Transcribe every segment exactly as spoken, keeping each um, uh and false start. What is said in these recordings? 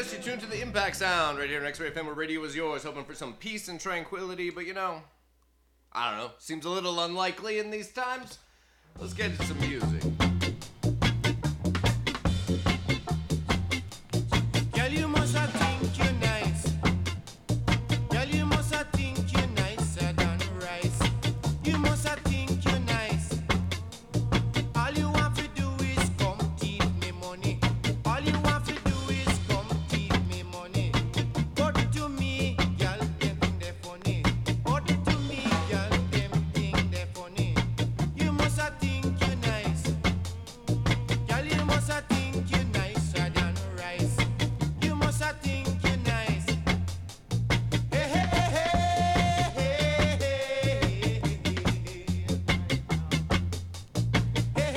yes, you're tuned to the Impact Sound right here on X-Ray F M, where radio is yours, hoping for some peace and tranquility, but you know, I don't know, seems a little unlikely in these times. Let's get into some music. Girl, you must have think you're nice. Girl, you must have think you're nicer than rice. You must have think you're nice. All you want to do is come teach me money. All you want to do is come teach me money. But to me, girl, them they funny. But to me, girl, them think they funny. You must have think you're nice. Girl, you must have think you're nicer than rice. You must have think you're nice. Hey, hey, hey, hey, hey, hey, hey,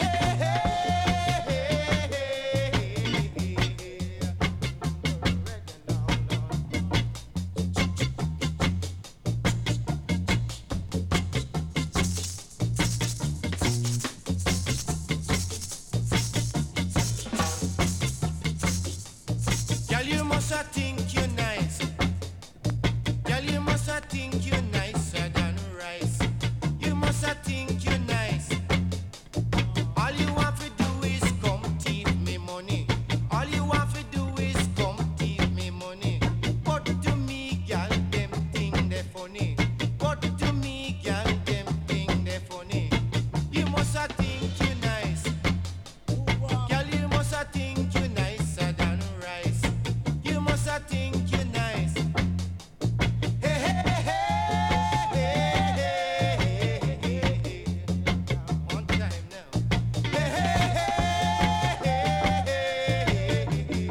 Girl, you must have think you're nice. Girl, you must have think you're nicer than rice. You must have think you're nice. All you want to do is come teach me money. All you want to do is come teach me money. But to me, girl, them think they funny. But to me, girl, them think they funny. You must have think you're nice. Girl, you must have think you're nicer than rice. You must have think you're nice. Hey, hey, hey, hey, hey, hey, hey, hey. One time now. Hey, hey, hey, hey, hey, hey, hey.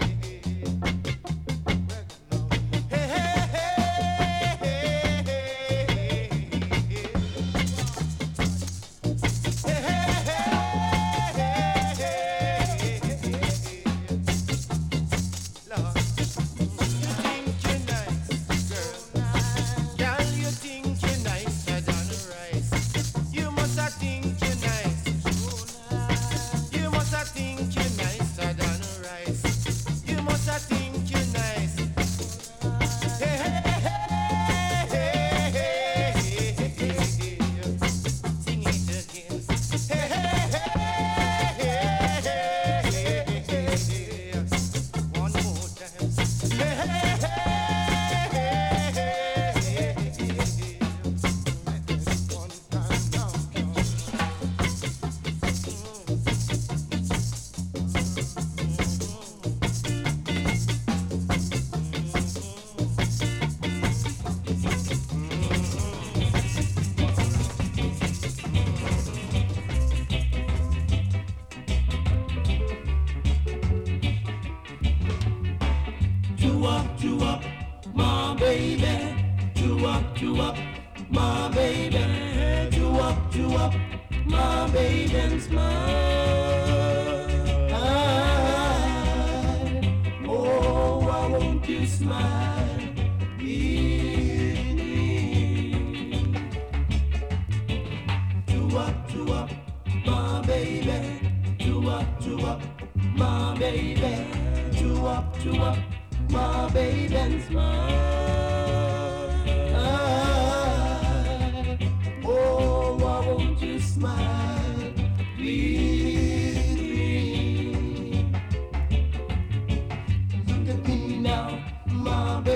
Hey, hey, hey, hey, hey, hey. Hey, hey, Lord, you think you're nice, girl. Girl, you think you're nicer than rice. You must have think you're nice. You must have think you're nicer than rice. You must have think you're nice. Hey, hey, hey, hey, hey, hey, hey, hey. Sing it again. Hey, hey, hey, hey, hey, hey, hey, hey. One more time. Hey, hey, hey, hey, hey, hey, hey. One time now. Chew up, chew up, my baby. Chew up, chew up, my baby. Chew up, chew up, my baby, and smile. Oh, why won't you smile with me? Chew up, chew up, my baby. Chew up, chew up, my baby. Chew up, chew up, my baby, and smile. Oh, why won't you smile with me? Look at me now, my baby.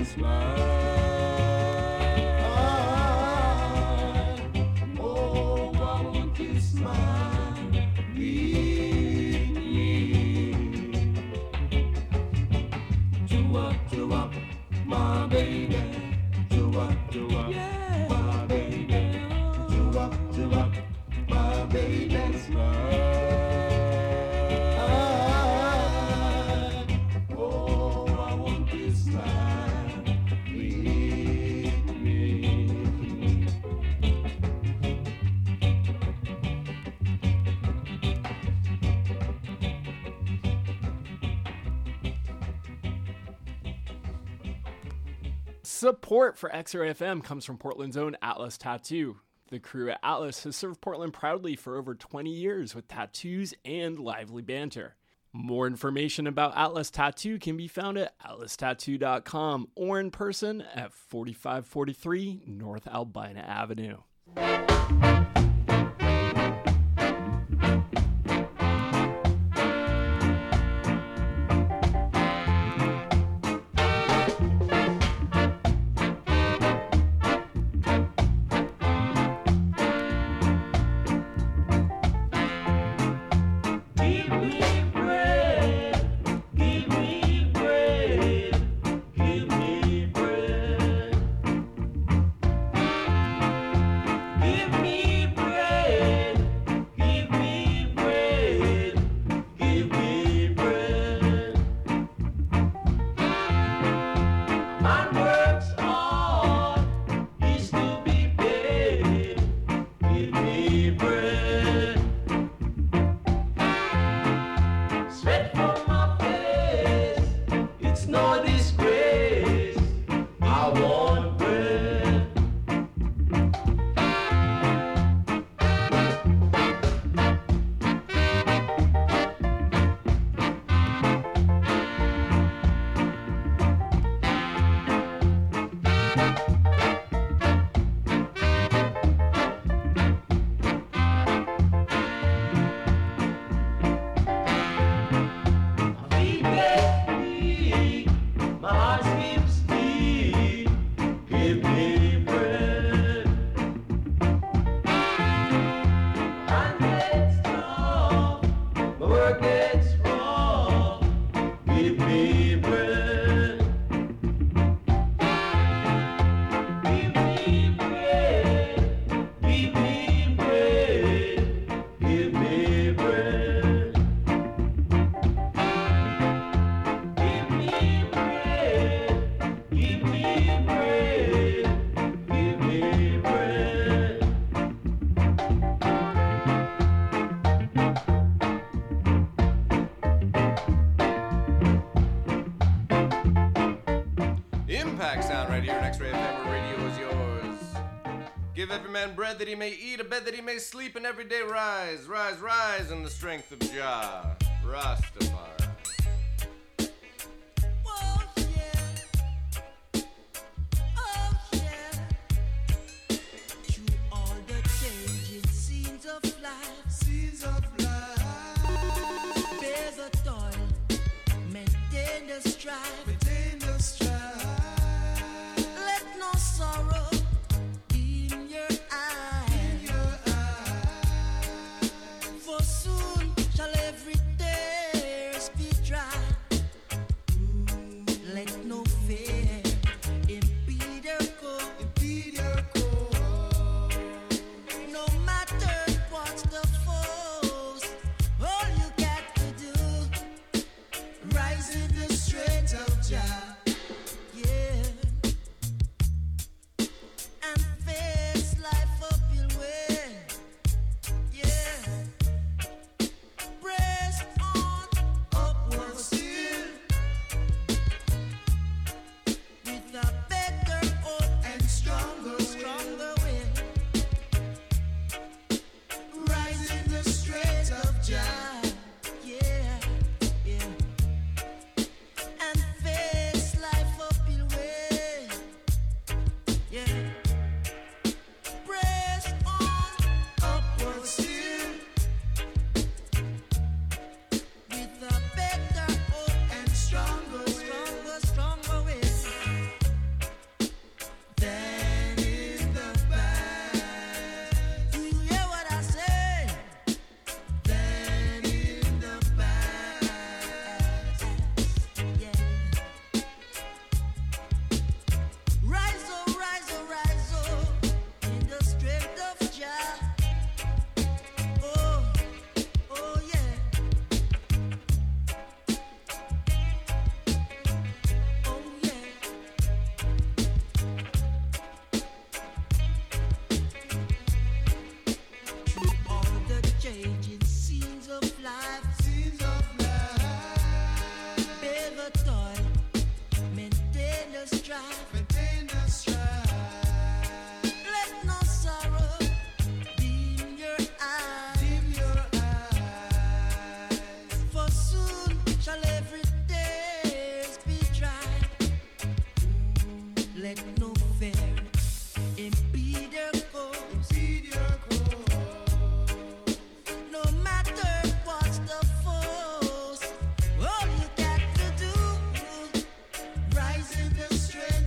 smile. Oh, I want you to smile. Greet me. Chua, chua, my baby. Chua, chua, yeah, my baby. Chua, chua, my baby, smile. Support for X-Ray F M comes from Portland's own Atlas Tattoo. The crew at Atlas has served Portland proudly for over twenty years with tattoos and lively banter. More information about Atlas Tattoo can be found at atlas tattoo dot com or in person at forty-five forty-three North Albina Avenue. Give every man bread that he may eat, a bed that he may sleep, and every day rise, rise, rise in the strength of Jah, Rastafari. Oh yeah, oh yeah. Through all the changing scenes of life, scenes of life. Bear the toil, maintain the strife, maintain the strife. Let no sorrow. strife, maintain the strife. Let no sorrow dim your eyes, dim your eyes. For soon shall every day be dry. Let no fear impede your course, impede your course. No matter what's the force, all you got to do, rise in the strength.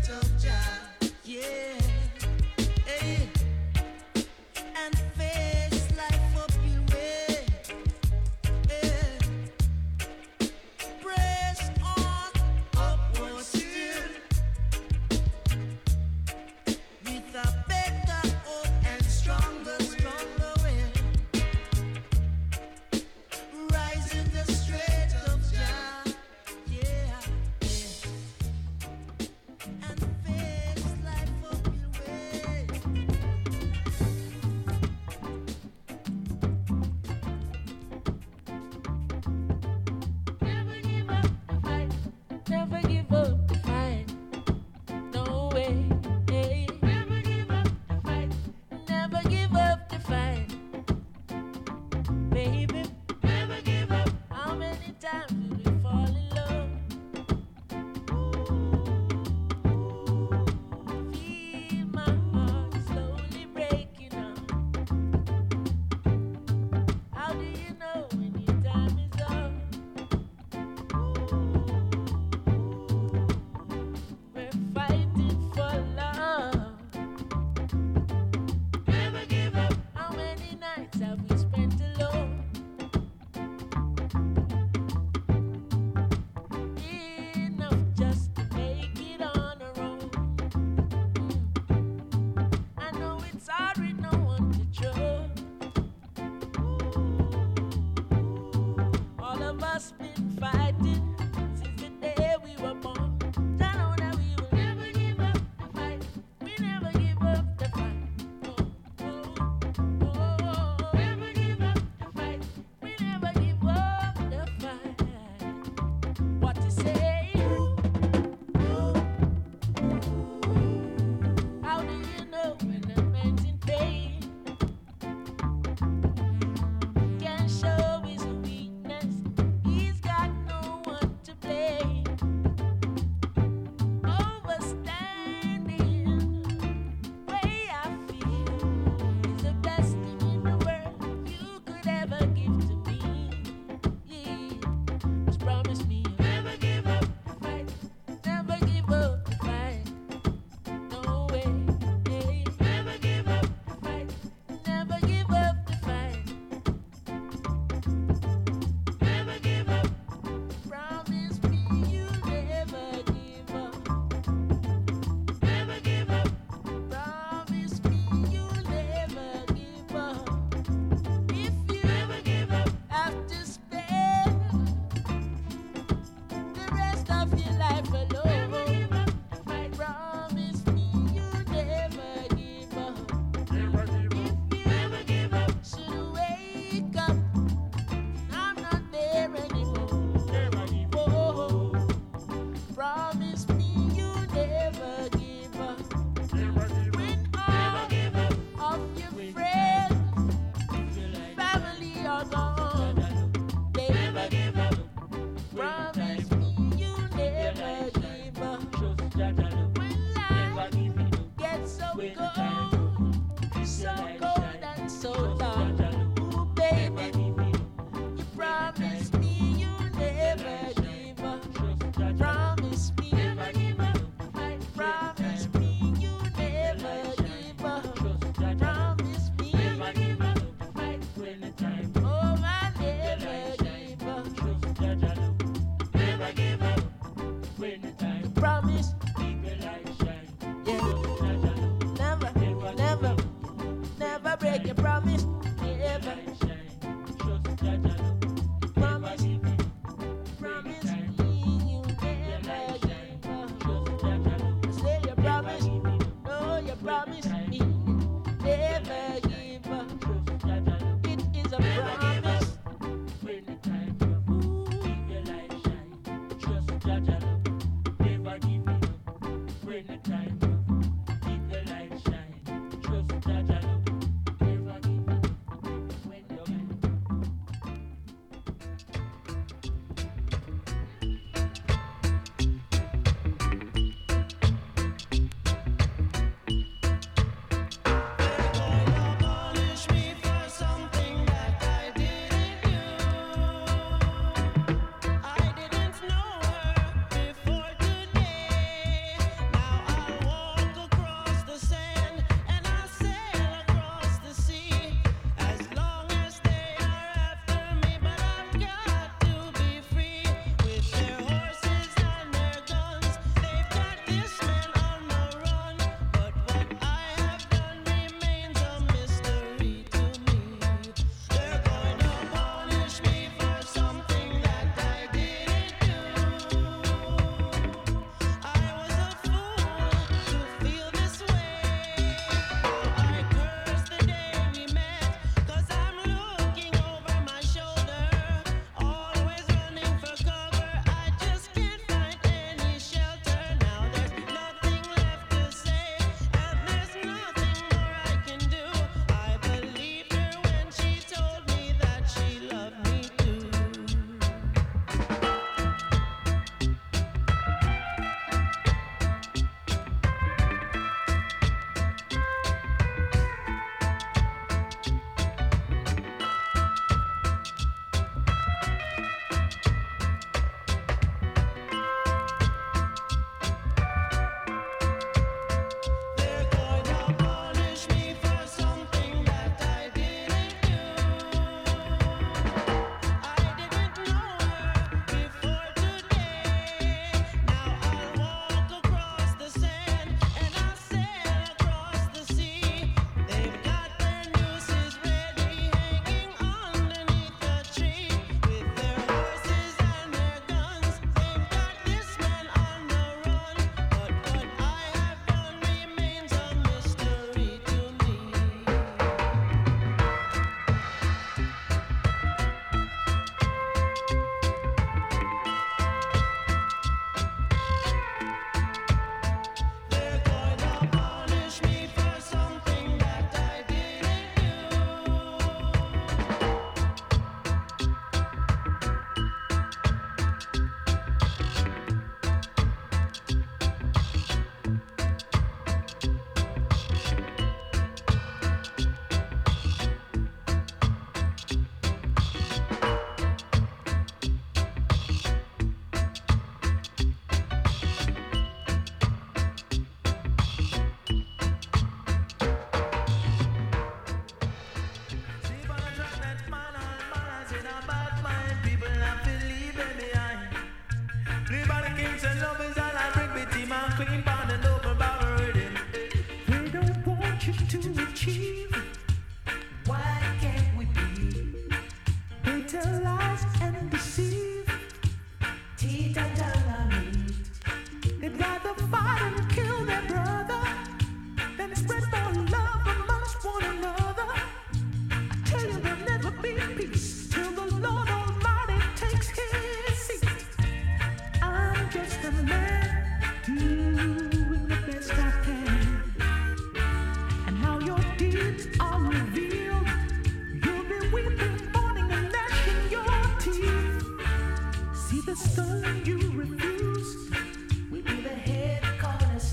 the stone you refuse will be the head calling us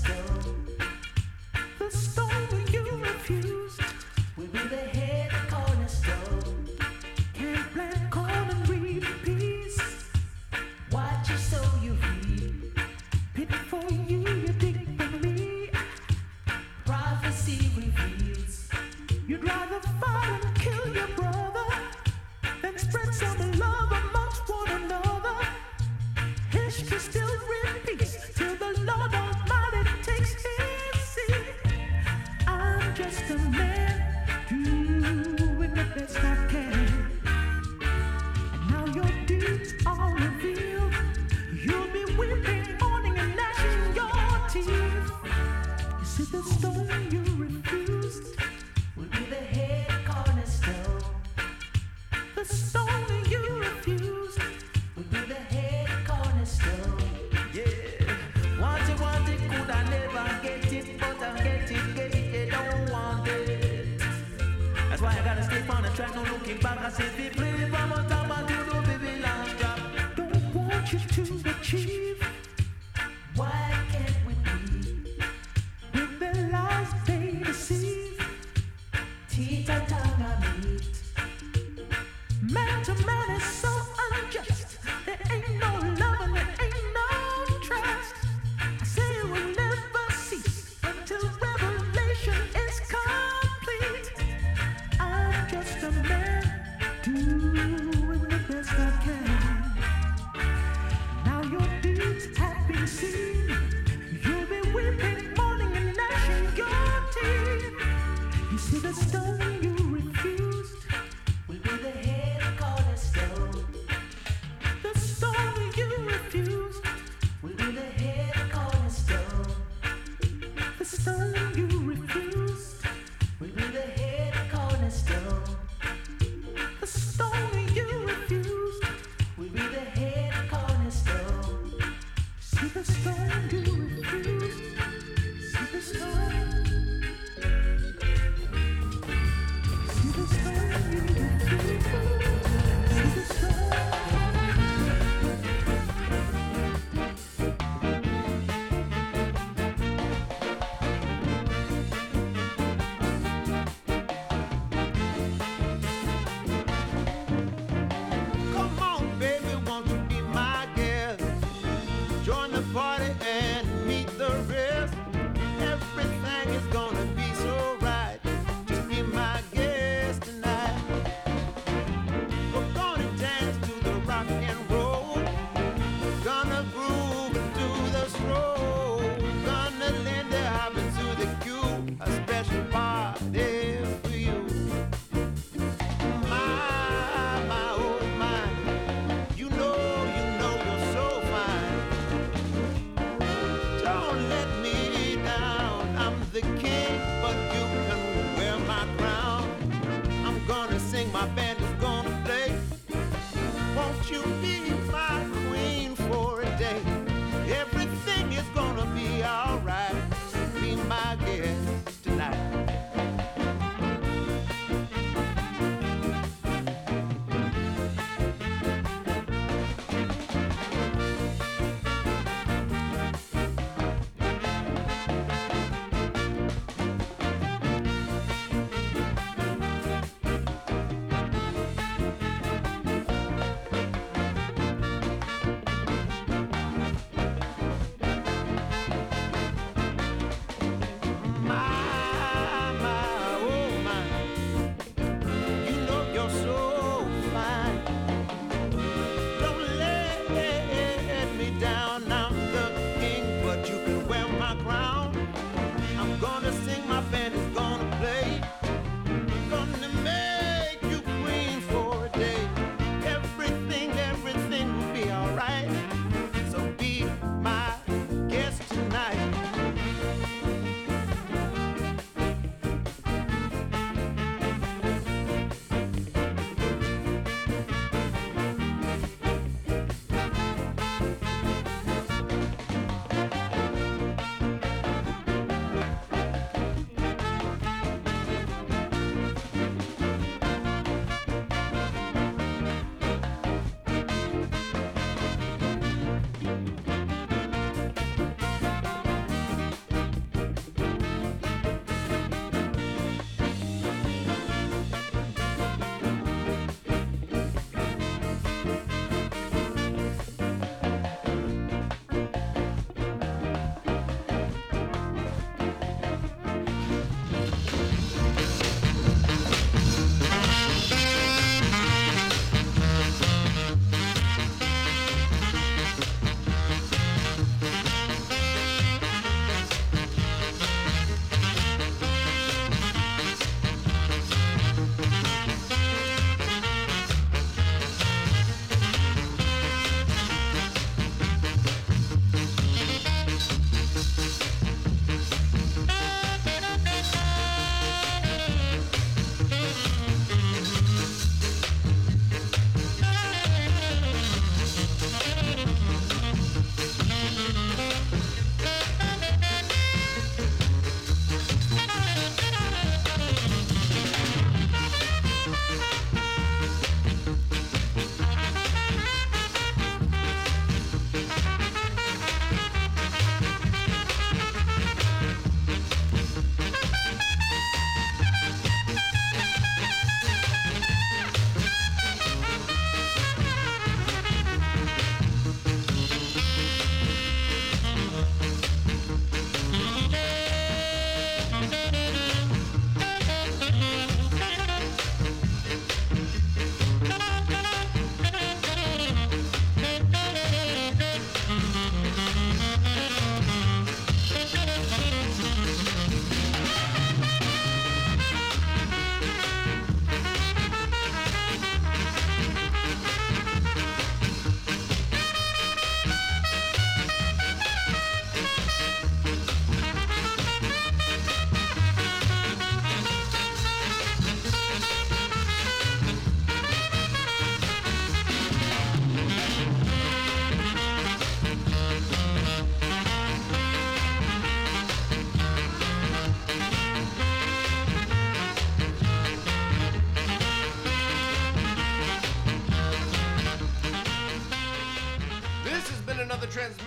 it back, I say be free from a top and you know baby last drop. Don't want you to achieve. Why can't we be with the lies they deceive? Teeth and tongue are meat. Man to man is so unjust. There ain't no love and there ain't no trust. I say it will never cease until revelation is complete. I'm just a man doing the best I can. Now your deeds have been seen. You'll be weeping, mourning, and gnashing your teeth. You see the stone you refused will be the head cornerstone. The stone you refused will be the head cornerstone. The stone you refused will be the head cornerstone. The stone you refused will be the head cornerstone. See the stone you refused. See the stone. See the stone you refused. See the stone. Come on, baby, won't you be my guest? Join the party and meet the rest. Everything is gonna be so right. Just be my guest tonight. We're gonna dance to the rock and roll. Gonna groove and do the stroll. Gonna lend a hop into the cue. A special party for you. My, my, oh my. You know, you know you're so fine. Don't let me down. I'm the king, but you can wear my crown. I'm gonna sing, my band is gonna play. Won't you be my queen for a day? Everything is gonna be alright. Be my guest tonight.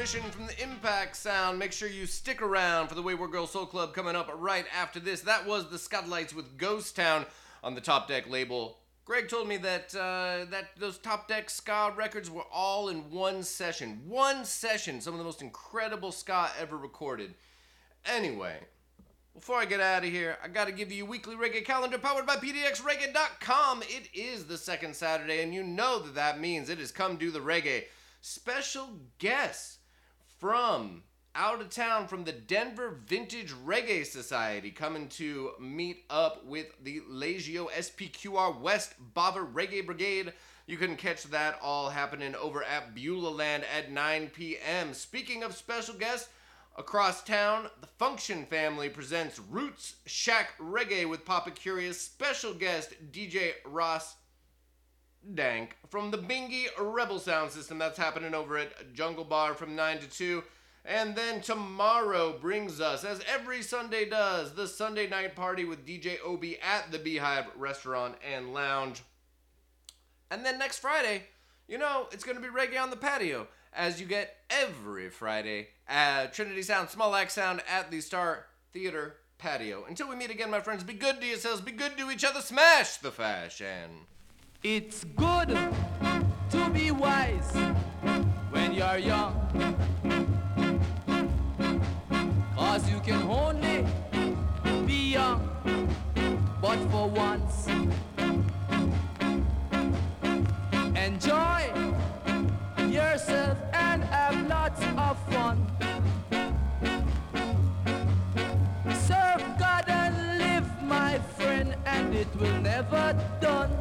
transmission from the Impact Sound. Make sure you stick around for the Wayward Girl Soul Club coming up right after this. That was the Scotlights with Ghost Town on the Top Deck label. Greg told me that uh, that those Top Deck ska records were all in one session. One session. Some of the most incredible ska ever recorded. Anyway, before I get out of here, I gotta give you a weekly reggae calendar powered by P D X Reggae dot com. It is the second Saturday, and you know that that means it is Come Do the Reggae. Special guests from out of town from the Denver Vintage Reggae Society coming to meet up with the Legio S P Q R West Bava Reggae Brigade. You can catch that all happening over at Beulah Land at nine p.m. Speaking of special guests, across town, the Function family presents Roots Shack Reggae with Papa Curious. Special guest D J Ross Dank from the Bingy Rebel Sound System. That's happening over at Jungle Bar from nine to two. And then tomorrow brings us, as every Sunday does, the Sunday night party with D J Obi at the Beehive Restaurant and Lounge. And then next Friday, you know, it's going to be Reggae on the Patio, as you get every Friday at Trinity Sound, Small Axe Sound at the Star Theater Patio. Until we meet again, my friends, be good to yourselves, be good to each other, smash the fashion. It's good to be wise when you're young, 'cause you can only be young but for once. Enjoy yourself and have lots of fun. Serve God and live, my friend, and it will never done.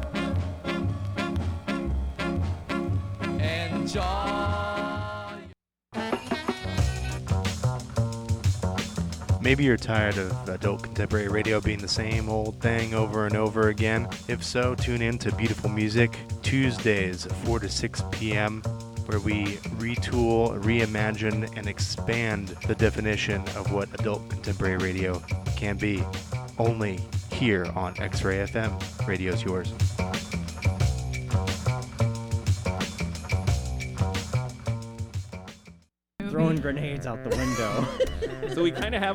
Enjoy. Maybe you're tired of adult contemporary radio being the same old thing over and over again. If so, tune in to Beautiful Music Tuesdays, four to six p.m., where we retool, reimagine, and expand the definition of what adult contemporary radio can be. Only here on X-Ray F M. Radio's yours. Throwing grenades out the window. So we kind of have